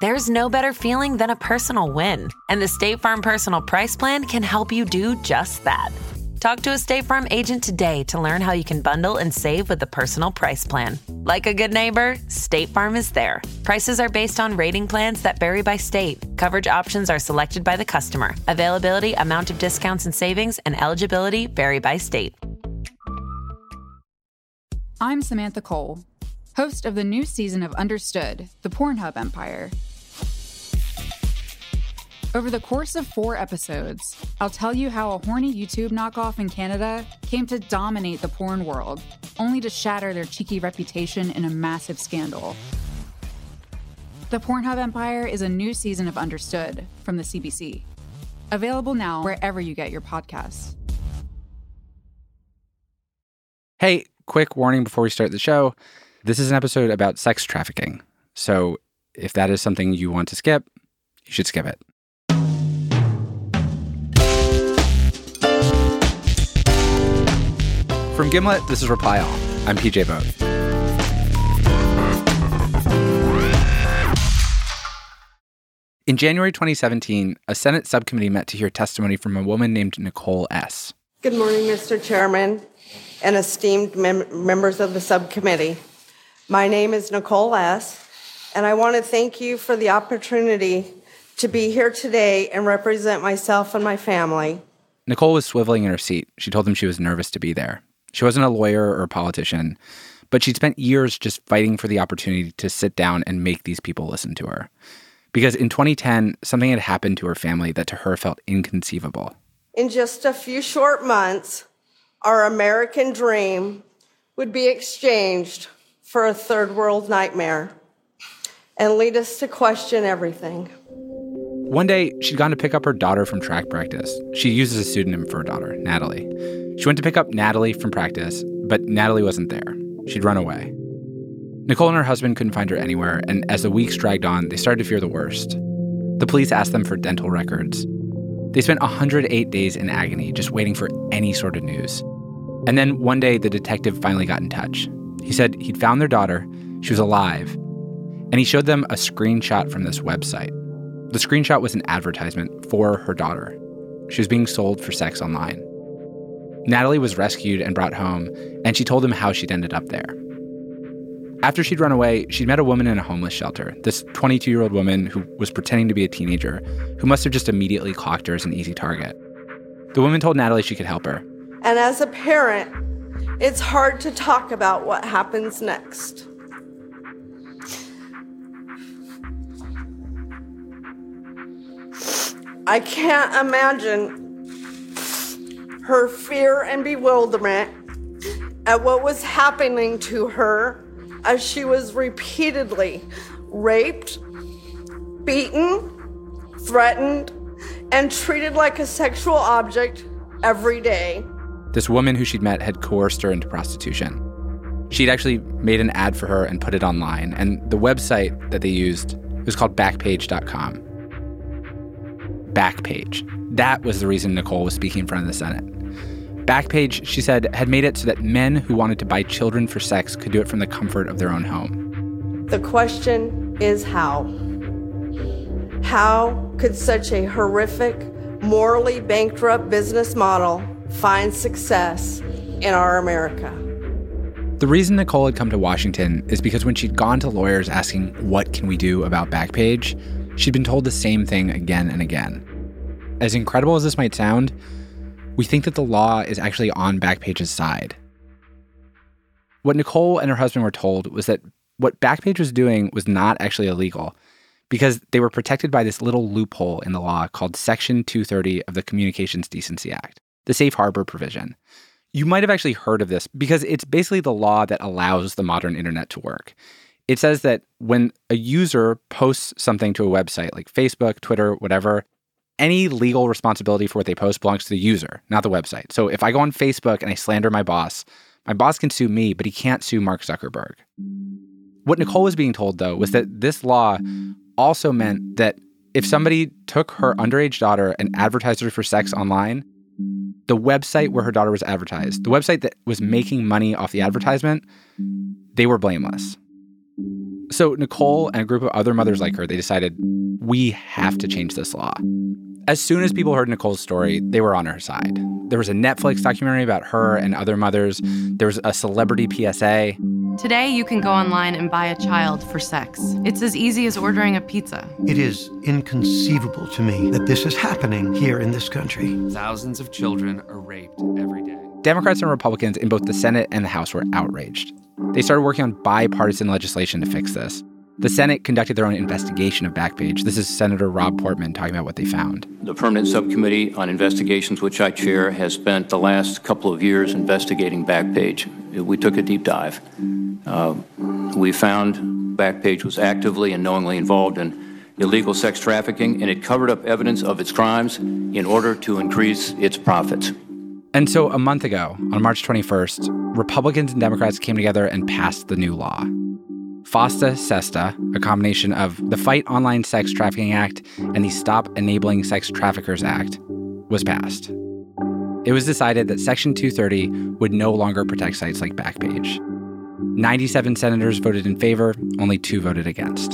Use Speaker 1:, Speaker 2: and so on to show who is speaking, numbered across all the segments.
Speaker 1: There's no better feeling than a personal win. And the State Farm Personal Price Plan can help you do just that. Talk to a State Farm agent today to learn how you can bundle and save with the Personal Price Plan. Like a good neighbor, State Farm is there. Prices are based on rating plans that vary by state. Coverage options are selected by the customer. Availability, amount of discounts and savings, and eligibility vary by state.
Speaker 2: I'm Samantha Cole, host of the new season of Understood, the Pornhub Empire. Over the course of 4 episodes, I'll tell you how a horny YouTube knockoff in Canada came to dominate the porn world, only to shatter their cheeky reputation in a massive scandal. The Pornhub Empire is a new season of Understood from the CBC. Available now wherever you get your podcasts.
Speaker 3: Hey, quick warning before we start the show. This is an episode about sex trafficking. So if that is something you want to skip, you should skip it. From Gimlet, this is Reply All. I'm PJ Both. In January 2017, a Senate subcommittee met to hear testimony from a woman named Nicole S.
Speaker 4: Good morning, Mr. Chairman and esteemed members of the subcommittee. My name is Nicole S., and I want to thank you for the opportunity to be here today and represent myself and my family.
Speaker 3: Nicole was swiveling in her seat. She told them she was nervous to be there. She wasn't a lawyer or a politician, but she'd spent years just fighting for the opportunity to sit down and make these people listen to her. Because in 2010, something had happened to her family that to her felt inconceivable.
Speaker 4: In just a few short months, our American dream would be exchanged for a third world nightmare and lead us to question everything.
Speaker 3: One day, she'd gone to pick up her daughter from track practice. She uses a pseudonym for her daughter, Natalie. She went to pick up Natalie from practice, but Natalie wasn't there. She'd run away. Nicole and her husband couldn't find her anywhere, and as the weeks dragged on, they started to fear the worst. The police asked them for dental records. They spent 108 days in agony, just waiting for any sort of news. And then one day, the detective finally got in touch. He said he'd found their daughter, she was alive, and he showed them a screenshot from this website. The screenshot was an advertisement for her daughter. She was being sold for sex online. Natalie was rescued and brought home, and she told him how she'd ended up there. After she'd run away, she'd met a woman in a homeless shelter, this 22-year-old woman who was pretending to be a teenager, who must have just immediately clocked her as an easy target. The woman told Natalie she could help her.
Speaker 4: And as a parent, it's hard to talk about what happens next. I can't imagine her fear and bewilderment at what was happening to her as she was repeatedly raped, beaten, threatened, and treated like a sexual object every day.
Speaker 3: This woman who she'd met had coerced her into prostitution. She'd actually made an ad for her and put it online, and the website that they used was called Backpage.com. Backpage. That was the reason Nicole was speaking in front of the Senate. Backpage, she said, had made it so that men who wanted to buy children for sex could do it from the comfort of their own home.
Speaker 4: The question is how? How could such a horrific, morally bankrupt business model find success in our America?
Speaker 3: The reason Nicole had come to Washington is because when she'd gone to lawyers asking, what can we do about Backpage, she'd been told the same thing again and again. As incredible as this might sound, we think that the law is actually on Backpage's side. What Nicole and her husband were told was that what Backpage was doing was not actually illegal because they were protected by this little loophole in the law called Section 230 of the Communications Decency Act, the safe harbor provision. You might have actually heard of this because it's basically the law that allows the modern internet to work. It says that when a user posts something to a website like Facebook, Twitter, whatever, any legal responsibility for what they post belongs to the user, not the website. So if I go on Facebook and I slander my boss can sue me, but he can't sue Mark Zuckerberg. What Nicole was being told, though, was that this law also meant that if somebody took her underage daughter and advertised her for sex online, the website where her daughter was advertised, the website that was making money off the advertisement, they were blameless. So Nicole and a group of other mothers like her, they decided, we have to change this law. As soon as people heard Nicole's story, they were on her side. There was a Netflix documentary about her and other mothers. There was a celebrity PSA.
Speaker 5: Today, you can go online and buy a child for sex. It's as easy as ordering a pizza.
Speaker 6: It is inconceivable to me that this is happening here in this country.
Speaker 7: Thousands of children are raped every day.
Speaker 3: Democrats and Republicans in both the Senate and the House were outraged. They started working on bipartisan legislation to fix this. The Senate conducted their own investigation of Backpage. This is Senator Rob Portman talking about what they found.
Speaker 8: The Permanent Subcommittee on Investigations, which I chair, has spent the last couple of years investigating Backpage. We took a deep dive. We found Backpage was actively and knowingly involved in illegal sex trafficking, and it covered up evidence of its crimes in order to increase its profits.
Speaker 3: And so a month ago, on March 21st, Republicans and Democrats came together and passed the new law. FOSTA SESTA, a combination of the Fight Online Sex Trafficking Act and the Stop Enabling Sex Traffickers Act, was passed. It was decided that Section 230 would no longer protect sites like Backpage. 97 senators voted in favor, only 2 voted against.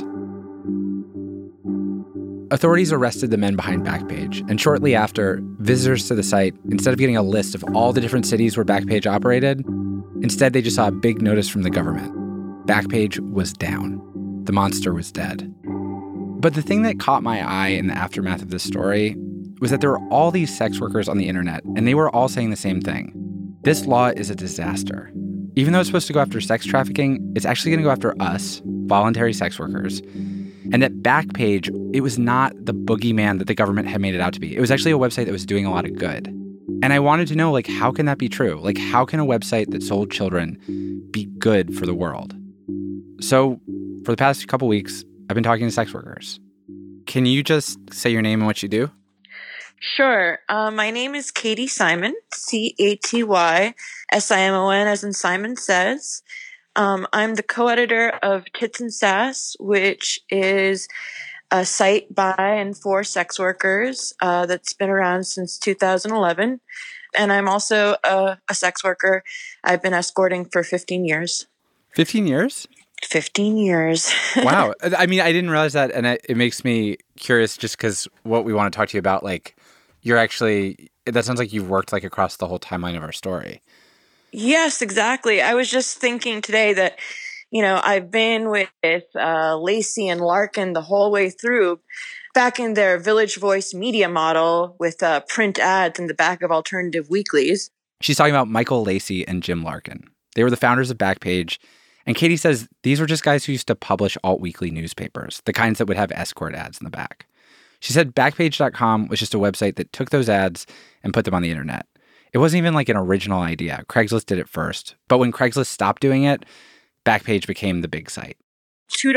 Speaker 3: Authorities arrested the men behind Backpage, and shortly after, visitors to the site, instead of getting a list of all the different cities where Backpage operated, instead they just saw a big notice from the government. Backpage was down. The monster was dead. But the thing that caught my eye in the aftermath of this story was that there were all these sex workers on the internet, and they were all saying the same thing. This law is a disaster. Even though it's supposed to go after sex trafficking, it's actually going to go after us, voluntary sex workers. And that Backpage, it was not the boogeyman that the government had made it out to be. It was actually a website that was doing a lot of good. And I wanted to know, how can that be true? How can a website that sold children be good for the world? So for the past couple weeks, I've been talking to sex workers. Can you just say your name and what you do?
Speaker 9: Sure. My name is Katie Simon, Caty Simon, as in Simon Says. I'm the co-editor of Tits and Sass, which is a site by and for sex workers that's been around since 2011. And I'm also a sex worker. I've been escorting for 15 years. 15 years? 15 years.
Speaker 3: Wow. I mean, I didn't realize that. And it makes me curious just because what we want to talk to you about, you're actually, that sounds like you've worked across the whole timeline of our story.
Speaker 9: Yes, exactly. I was just thinking today that, I've been with Lacey and Larkin the whole way through, back in their Village Voice media model with print ads in the back of alternative weeklies.
Speaker 3: She's talking about Michael Lacey and Jim Larkin. They were the founders of Backpage. And Katie says these were just guys who used to publish alt-weekly newspapers, the kinds that would have escort ads in the back. She said Backpage.com was just a website that took those ads and put them on the internet. It wasn't even an original idea. Craigslist did it first. But when Craigslist stopped doing it, Backpage became the big site.
Speaker 9: $2,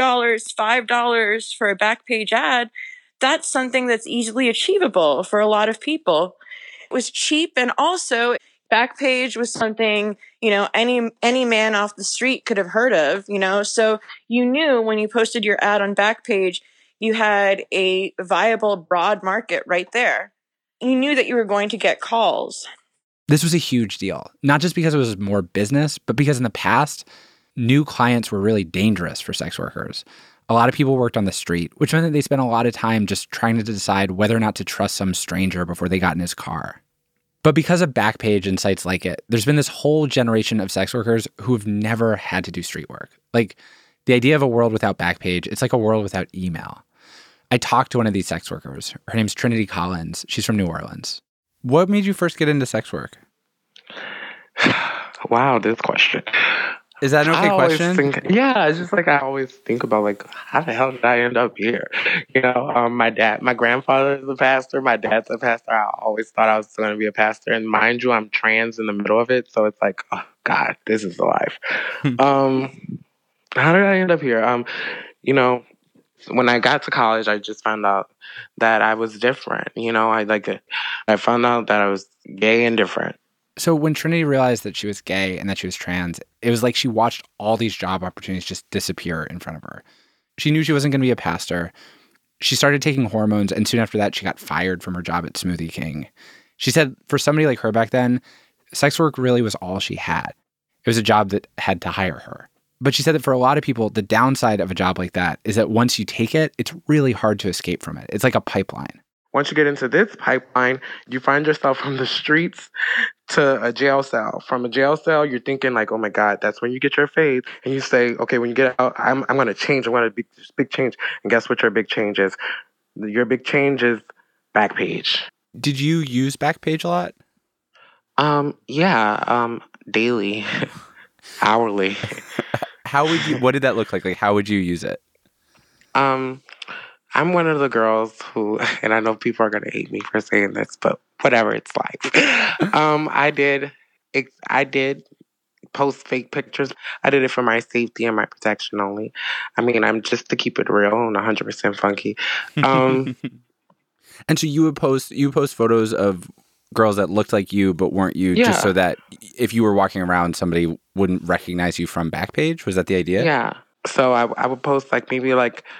Speaker 9: $5 for a Backpage ad, that's something that's easily achievable for a lot of people. It was cheap, and also Backpage was something, any man off the street could have heard of, so you knew when you posted your ad on Backpage, you had a viable broad market right there. You knew that you were going to get calls.
Speaker 3: This was a huge deal, not just because it was more business, but because in the past, new clients were really dangerous for sex workers. A lot of people worked on the street, which meant that they spent a lot of time just trying to decide whether or not to trust some stranger before they got in his car. But because of Backpage and sites like it, there's been this whole generation of sex workers who have never had to do street work. The idea of a world without Backpage, it's like a world without email. I talked to one of these sex workers. Her name's Trinity Collins. She's from New Orleans. What made you first get into sex work?
Speaker 10: Wow, this question.
Speaker 3: Is that an okay question?
Speaker 10: It's just I always think about how the hell did I end up here? My grandfather is a pastor. My dad's a pastor. I always thought I was going to be a pastor. And mind you, I'm trans in the middle of it. So it's oh God, this is the life. How did I end up here? When I got to college, I just found out that I was different. I found out that I was gay and different.
Speaker 3: So when Trinity realized that she was gay and that she was trans, it was like she watched all these job opportunities just disappear in front of her. She knew she wasn't going to be a pastor. She started taking hormones, and soon after that, she got fired from her job at Smoothie King. She said for somebody like her back then, sex work really was all she had. It was a job that had to hire her. But she said that for a lot of people, the downside of a job like that is that once you take it, it's really hard to escape from it. It's like a pipeline.
Speaker 10: Once you get into this pipeline, you find yourself from the streets to a jail cell. From a jail cell, you're thinking like, oh my God, that's when you get your faith. And you say, okay, when you get out, I'm going to change. I'm going to big change. And guess what your big change is? Your big change is Backpage.
Speaker 3: Did you use Backpage a lot?
Speaker 10: Yeah, daily, hourly.
Speaker 3: What did that look like? Like, how would you use it?
Speaker 10: I'm one of the girls who, and I know people are going to hate me for saying this, but whatever it's like. I did post fake pictures. I did it for my safety and my protection only. I mean, I'm just to keep it real and 100% funky.
Speaker 3: And so you would post photos of girls that looked like you but weren't you, just so that if you were walking around, somebody wouldn't recognize you from Backpage? Was that the idea?
Speaker 10: Yeah. So I would post maybe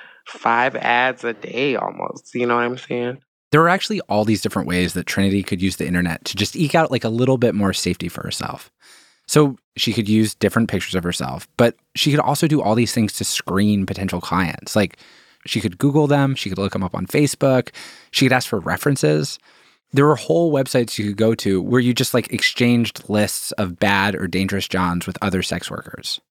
Speaker 10: 5 ads a day almost. You know what I'm saying?
Speaker 3: There were actually all these different ways that Trinity could use the internet to just eke out a little bit more safety for herself. So she could use different pictures of herself, but she could also do all these things to screen potential clients. She could Google them, she could look them up on Facebook, she could ask for references. There were whole websites you could go to where you just exchanged lists of bad or dangerous Johns with other sex workers.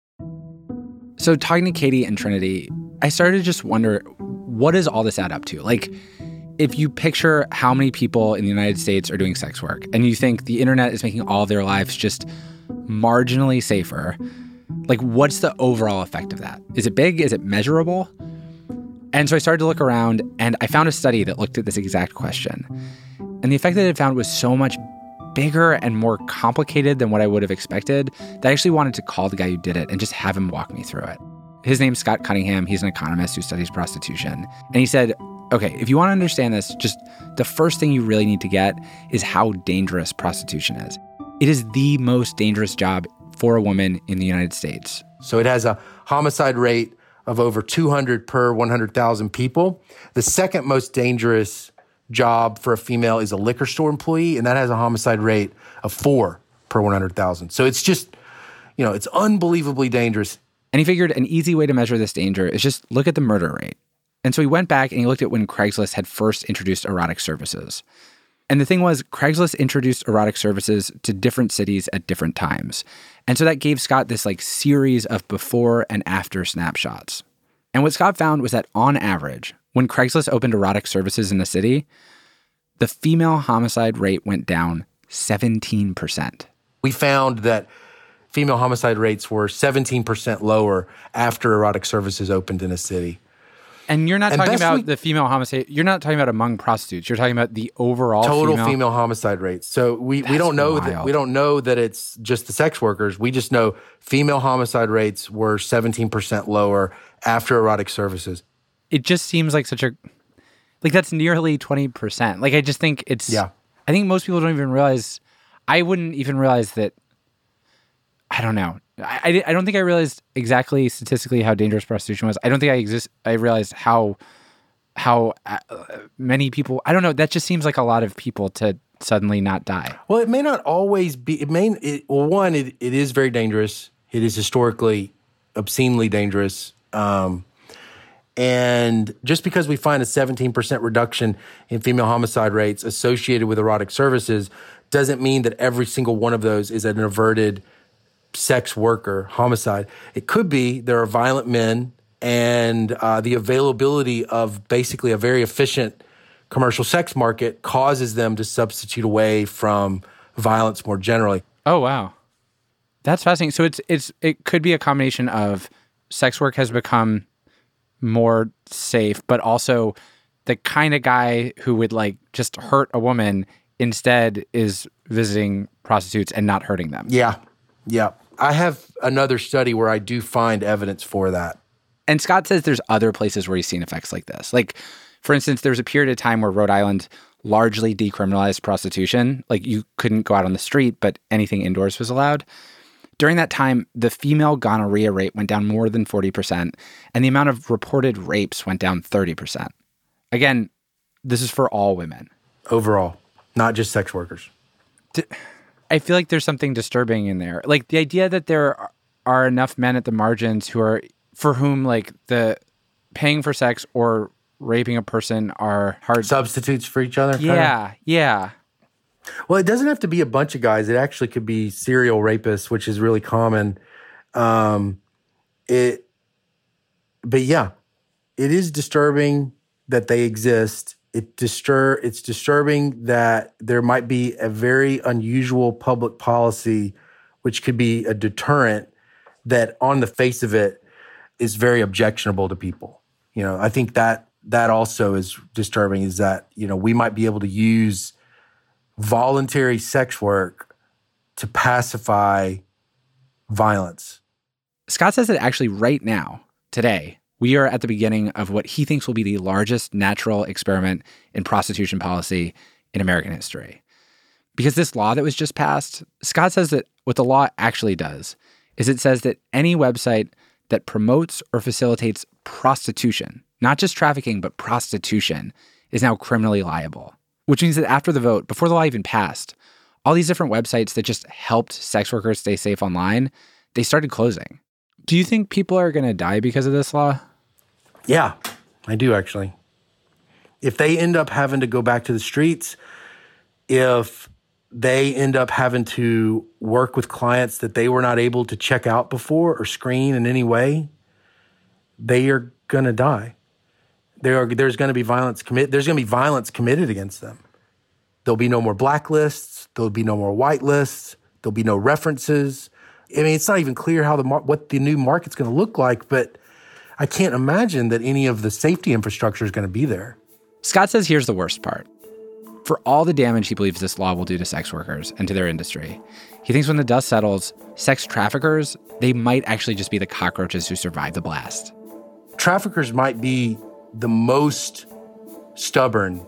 Speaker 3: So talking to Katie and Trinity, I started to just wonder, what does all this add up to? If you picture how many people in the United States are doing sex work and you think the internet is making all of their lives just marginally safer, what's the overall effect of that? Is it big? Is it measurable? And so I started to look around and I found a study that looked at this exact question. And the effect that it found was so much bigger and more complicated than what I would have expected that I actually wanted to call the guy who did it and just have him walk me through it. His name's Scott Cunningham. He's an economist who studies prostitution. And he said, okay, if you want to understand this, just the first thing you really need to get is how dangerous prostitution is. It is the most dangerous job for a woman in the United States.
Speaker 11: So it has a homicide rate of over 200 per 100,000 people. The second most dangerous job for a female is a liquor store employee, and that has a homicide rate of 4 per 100,000. So it's just, it's unbelievably dangerous.
Speaker 3: And he figured an easy way to measure this danger is just look at the murder rate. And so he went back and he looked at when Craigslist had first introduced erotic services. And the thing was, Craigslist introduced erotic services to different cities at different times. And so that gave Scott this series of before and after snapshots. And what Scott found was that on average, when Craigslist opened erotic services in a city, the female homicide rate went down 17%.
Speaker 11: We found that female homicide rates were 17% lower after erotic services opened in a city.
Speaker 3: And you're not talking about the female homicide. You're not talking about among prostitutes. You're talking about the overall
Speaker 11: total female homicide rates. So we don't know that we don't know that it's just the sex workers. We just know female homicide rates were 17% lower after erotic services.
Speaker 3: It just seems like such a that's nearly 20%. I just think it's I think most people don't even realize. I wouldn't even realize that. I don't know. I don't think I realized exactly statistically how dangerous prostitution was. I don't think I realized how many people. I don't know. That just seems like a lot of people to suddenly not die.
Speaker 11: Well, it may not always be. It is very dangerous. It is historically obscenely dangerous. And just because we find a 17% reduction in female homicide rates associated with erotic services doesn't mean that every single one of those is an averted sex worker homicide. It could be there are violent men and the availability of basically a very efficient commercial sex market causes them to substitute away from violence more generally.
Speaker 3: Oh, wow. That's fascinating. So it could be a combination of sex work has become more safe, but also the kind of guy who would just hurt a woman instead is visiting prostitutes and not hurting them.
Speaker 11: Yeah. I have another study where I do find evidence for that.
Speaker 3: And Scott says there's other places where he's seen effects like this. For instance, there was a period of time where Rhode Island largely decriminalized prostitution. You couldn't go out on the street, but anything indoors was allowed. During that time, the female gonorrhea rate went down more than 40%, and the amount of reported rapes went down 30%. Again, this is for all women.
Speaker 11: Overall, not just sex workers.
Speaker 3: I feel like there's something disturbing in there. The idea that there are enough men at the margins for whom like the paying for sex or raping a person are hard
Speaker 11: substitutes for each other?
Speaker 3: Yeah, yeah.
Speaker 11: Well, it doesn't have to be a bunch of guys. It actually could be serial rapists, which is really common. But yeah, it is disturbing that they exist. It's disturbing that there might be a very unusual public policy, which could be a deterrent that on the face of it is very objectionable to people. You know, I think that also is disturbing, is that, you know, we might be able to use voluntary sex work to pacify violence.
Speaker 3: Scott says that actually right now, today, we are at the beginning of what he thinks will be the largest natural experiment in prostitution policy in American history. Because this law that was just passed, Scott says that what the law actually does is it says that any website that promotes or facilitates prostitution, not just trafficking, but prostitution, is now criminally liable. Which means that after the vote, before the law even passed, all these different websites that just helped sex workers stay safe online, they started closing. Do you think people are going to die because of this law?
Speaker 11: Yeah, I do actually. If they end up having to go back to the streets, if they end up having to work with clients that they were not able to check out before or screen in any way, they are going to die. There's going to be violence committed against them. There'll be no more blacklists. There'll be no more whitelists. There'll be no references. I mean, it's not even clear how what the new market's going to look like, but I can't imagine that any of the safety infrastructure is going to be there.
Speaker 3: Scott says here's the worst part. For all the damage he believes this law will do to sex workers and to their industry, he thinks when the dust settles, sex traffickers, they might actually just be the cockroaches who survive the blast.
Speaker 11: Traffickers might be the most stubborn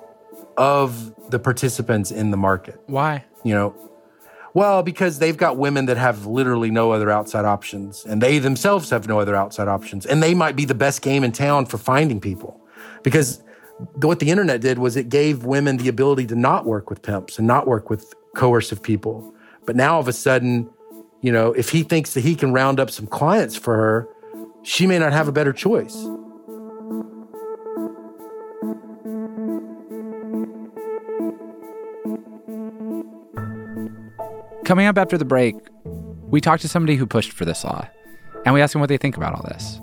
Speaker 11: of the participants in the market.
Speaker 3: Why?
Speaker 11: You know, well, because they've got women that have literally no other outside options, and they themselves have no other outside options, and they might be the best game in town for finding people. Because what the internet did was it gave women the ability to not work with pimps and not work with coercive people. But now all of a sudden, you know, if he thinks that he can round up some clients for her, she may not have a better choice.
Speaker 3: Coming up after the break, we talked to somebody who pushed for this law, and we asked them what they think about all this.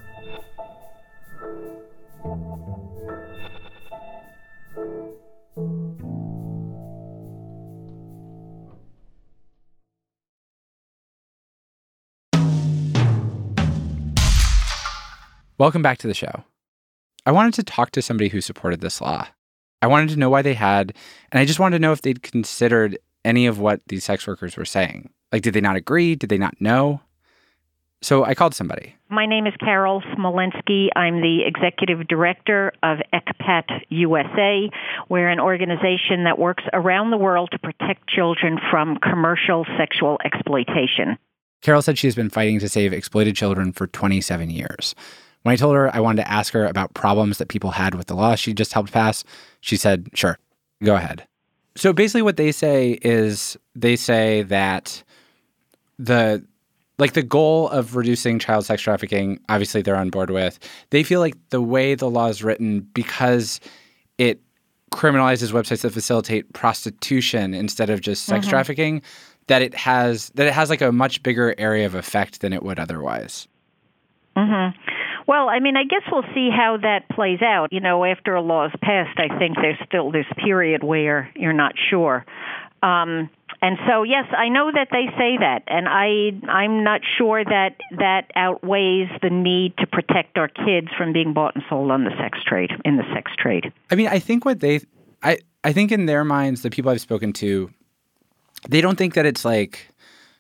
Speaker 3: Welcome back to the show. I wanted to talk to somebody who supported this law. I wanted to know why they had, and I just wanted to know if they'd considered any of what these sex workers were saying. Like, did they not agree? Did they not know? So I called somebody.
Speaker 12: My name is Carol Smolensky. I'm the executive director of ECPAT USA. We're an organization that works around the world to protect children from commercial sexual exploitation.
Speaker 3: Carol said she's been fighting to save exploited children for 27 years. When I told her I wanted to ask her about problems that people had with the law she just helped pass, she said, sure, go ahead. So basically what they say is they say that the goal of reducing child sex trafficking, obviously they're on board with. They feel like the way the law is written, because it criminalizes websites that facilitate prostitution instead of just sex trafficking, that it has like a much bigger area of effect than it would otherwise.
Speaker 12: Mm-hmm. Well, I mean, I guess we'll see how that plays out. You know, after a law is passed, I think there's still this period where you're not sure. And so, yes, I know that they say that, and I'm not sure that that outweighs the need to protect our kids from being bought and sold on the sex trade, in the sex trade.
Speaker 3: I mean, I think I think in their minds, the people I've spoken to, they don't think that it's like,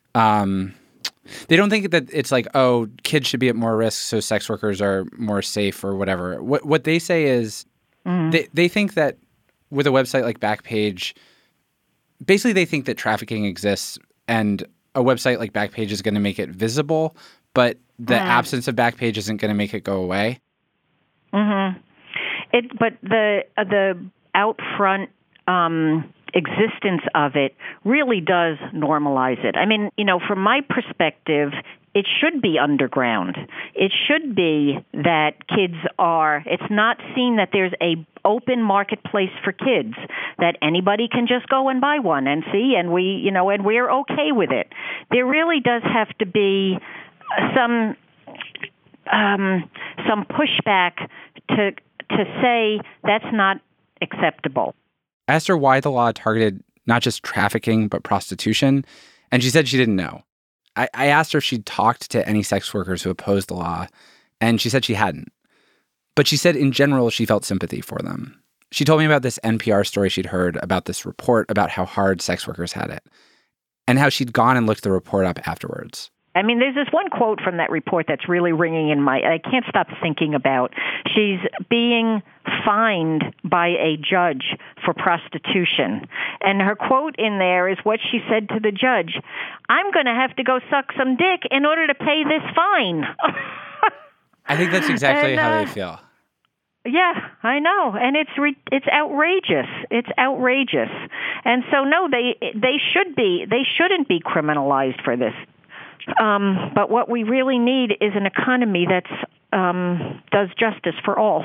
Speaker 3: they don't think that it's like, oh, kids should be at more risk, so sex workers are more safe or whatever. What they say is they think that with a website like Backpage, basically they think that trafficking exists and a website like Backpage is going to make it visible, but the absence of Backpage isn't going to make it go away. Mm-hmm.
Speaker 12: But the out front existence of it really does normalize it. I mean, you know, from my perspective, it should be underground. It should be that it's not seen that there's a open marketplace for kids, that anybody can just go and buy one and see, and we're okay with it. There really does have to be some pushback to say that's not acceptable.
Speaker 3: I asked her why the law targeted not just trafficking, but prostitution, and she said she didn't know. I asked her if she'd talked to any sex workers who opposed the law, and she said she hadn't. But she said in general she felt sympathy for them. She told me about this NPR story she'd heard about this report about how hard sex workers had it, and how she'd gone and looked the report up afterwards.
Speaker 12: I mean, there's this one quote from that report that's really ringing in I can't stop thinking about. She's being fined by a judge for prostitution. And her quote in there is what she said to the judge: "I'm going to have to go suck some dick in order to pay this fine."
Speaker 3: I think that's exactly how they feel.
Speaker 12: Yeah, I know, and it's outrageous. It's outrageous, and so no, they shouldn't be criminalized for this. But what we really need is an economy that's does justice for all.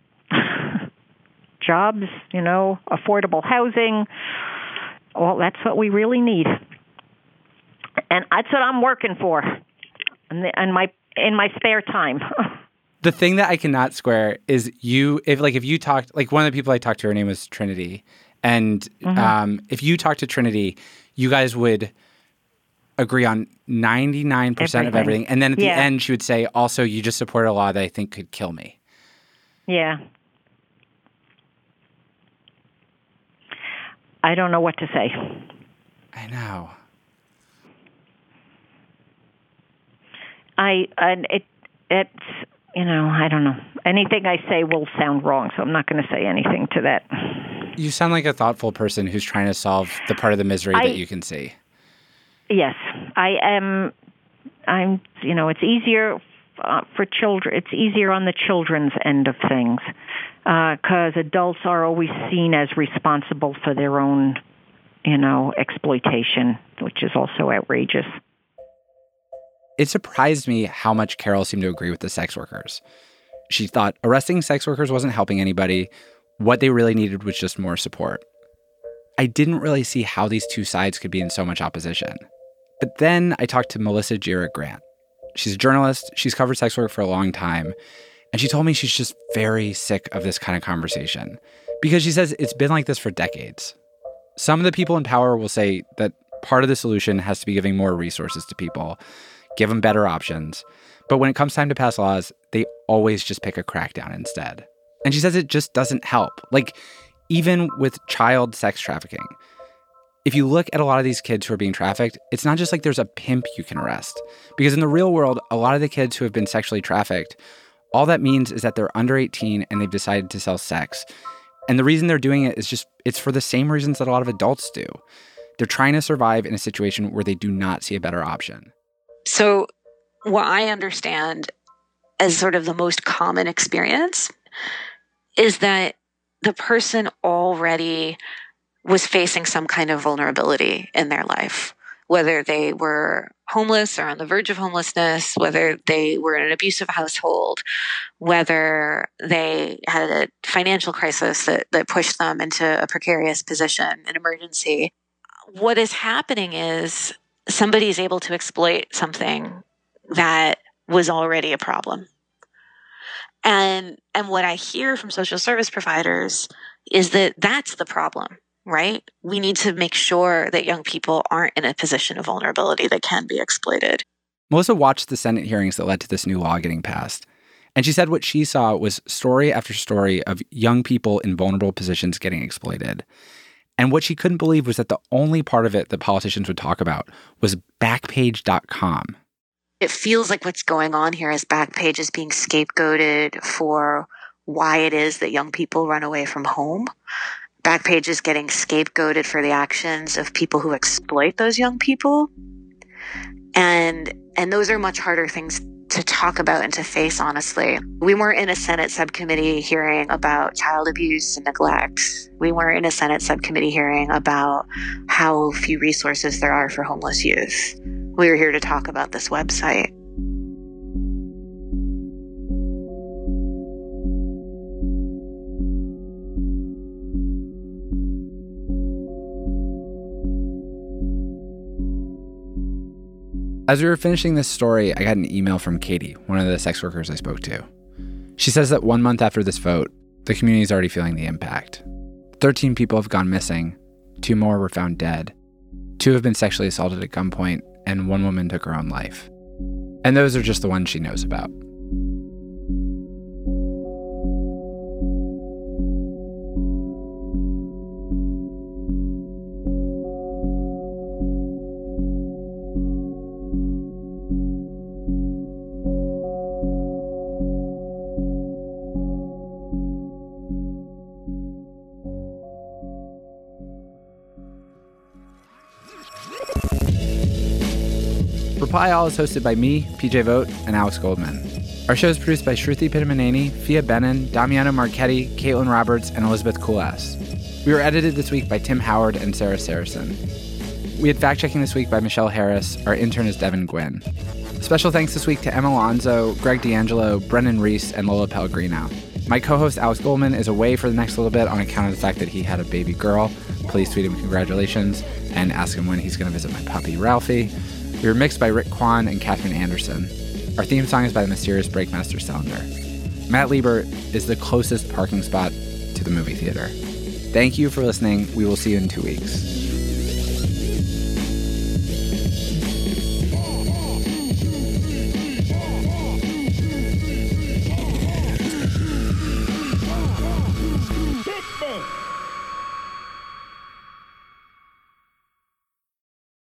Speaker 12: Jobs, affordable housing. Well, that's what we really need, and that's what I'm working for, in my spare time.
Speaker 3: The thing that I cannot square is if you talked, like one of the people I talked to, her name was Trinity, and if you talked to Trinity, you guys would agree on 99% of everything, and then at the end she would say, also, you just support a law that I think could kill me.
Speaker 12: Yeah. I don't know what to say.
Speaker 3: I know.
Speaker 12: It's I don't know. Anything I say will sound wrong, so I'm not going to say anything to that.
Speaker 3: You sound like a thoughtful person who's trying to solve the part of the misery that you can see.
Speaker 12: Yes, I am. It's easier for children. It's easier on the children's end of things because adults are always seen as responsible for their own, exploitation, which is also outrageous.
Speaker 3: It surprised me how much Carol seemed to agree with the sex workers. She thought arresting sex workers wasn't helping anybody. What they really needed was just more support. I didn't really see how these two sides could be in so much opposition. But then I talked to Melissa Gira Grant. She's a journalist. She's covered sex work for a long time. And she told me she's just very sick of this kind of conversation because she says it's been like this for decades. Some of the people in power will say that part of the solution has to be giving more resources to people, give them better options. But when it comes time to pass laws, they always just pick a crackdown instead. And she says it just doesn't help. Like, even with child sex trafficking, if you look at a lot of these kids who are being trafficked, it's not just like there's a pimp you can arrest. Because in the real world, a lot of the kids who have been sexually trafficked, all that means is that they're under 18 and they've decided to sell sex. And the reason they're doing it is it's for the same reasons that a lot of adults do. They're trying to survive in a situation where they do not see a better option.
Speaker 13: So what I understand as sort of the most common experience is that the person already was facing some kind of vulnerability in their life, whether they were homeless or on the verge of homelessness, whether they were in an abusive household, whether they had a financial crisis that pushed them into a precarious position, an emergency. What is happening is somebody is able to exploit something that was already a problem. And what I hear from social service providers is that that's the problem, right? We need to make sure that young people aren't in a position of vulnerability that can be exploited.
Speaker 3: Melissa watched the Senate hearings that led to this new law getting passed. And she said what she saw was story after story of young people in vulnerable positions getting exploited. And what she couldn't believe was that the only part of it that politicians would talk about was Backpage.com.
Speaker 13: It feels like what's going on here is Backpage is being scapegoated for why it is that young people run away from home. Backpage is getting scapegoated for the actions of people who exploit those young people. And those are much harder things to talk about and to face, honestly. We weren't in a Senate subcommittee hearing about child abuse and neglect. We weren't in a Senate subcommittee hearing about how few resources there are for homeless youth. we were here to talk about this website.
Speaker 3: As we were finishing this story, I got an email from Katie, one of the sex workers I spoke to. She says that 1 month after this vote, the community is already feeling the impact. 13 people have gone missing, 2 more were found dead, 2 have been sexually assaulted at gunpoint, and 1 woman took her own life. And those are just the ones she knows about. Reply All is hosted by me, PJ Vogt, and Alex Goldman. Our show is produced by Shruti Pittamaneni, Fia Benin, Damiano Marchetti, Caitlin Roberts, and Elizabeth Kulas. We were edited this week by Tim Howard and Sarah Saracen. We had fact-checking this week by Michelle Harris. Our intern is Devin Gwynn. Special thanks this week to Emma Alonzo, Greg D'Angelo, Brennan Reese, and Lola Pellegrino. My co-host Alex Goldman is away for the next little bit on account of the fact that he had a baby girl. Please tweet him congratulations and ask him when he's going to visit my puppy, Ralphie. We were mixed by Rick Kwan and Catherine Anderson. Our theme song is by the mysterious Breakmaster Cylinder. Matt Lieber is the closest parking spot to the movie theater. Thank you for listening. We will see you in 2 weeks.